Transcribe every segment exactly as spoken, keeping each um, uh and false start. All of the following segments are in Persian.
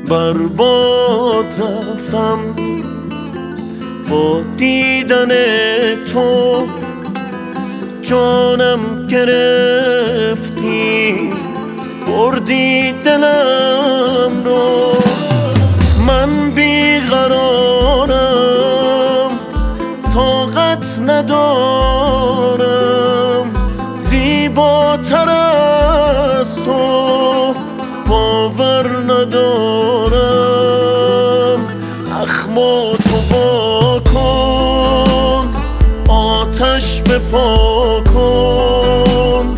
برباد رفتم با دیدن تو، جانم گرفتی بردی دلم رو. من بیقرارم طاقت ندارم، زیباتر از تو باور ندارم. اخماتو وا کن، آتش بپا کن،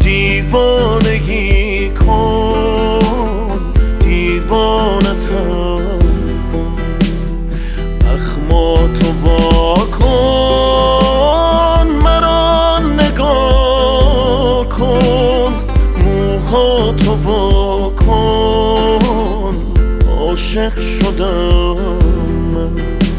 دیوانگی کن، دیوانتم. اخماتو وا کن، مرا نگاه کن، موهاتو وا کن، عاشق شدم من.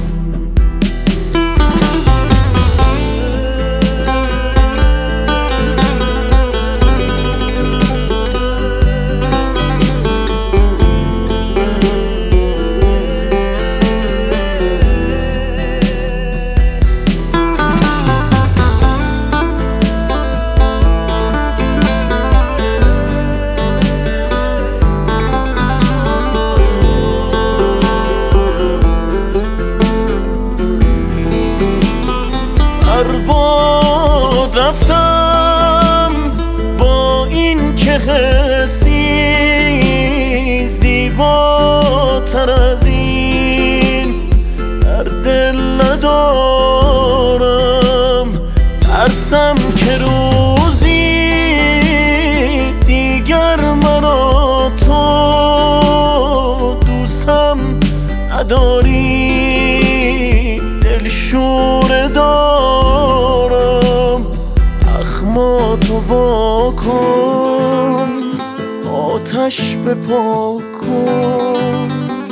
برباد رفتم با این که حسی زیباتر از این در دل ندارم. ترسم که روزی دیگر مرا تو دوستم نداری، دلشوره دارم. اخماتو وا کن، آتش بپا کن،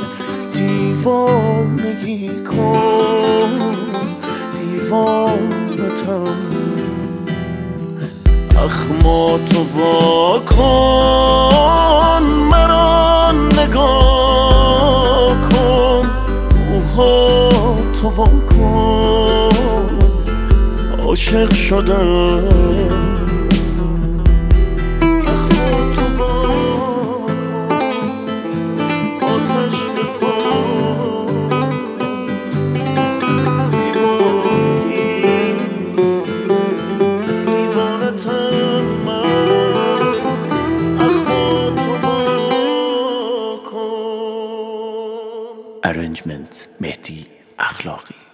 دیوانگی کن، دیوانتم. اخماتو وا کن، مرا نگاه کن، موهاتو وا کن، عاشق شدم. اخماتو وا کن، آتش بپا کن، دیوانگی، دیوانتم من. اخماتو وا کن. Arrangement مهدی اخلاقی.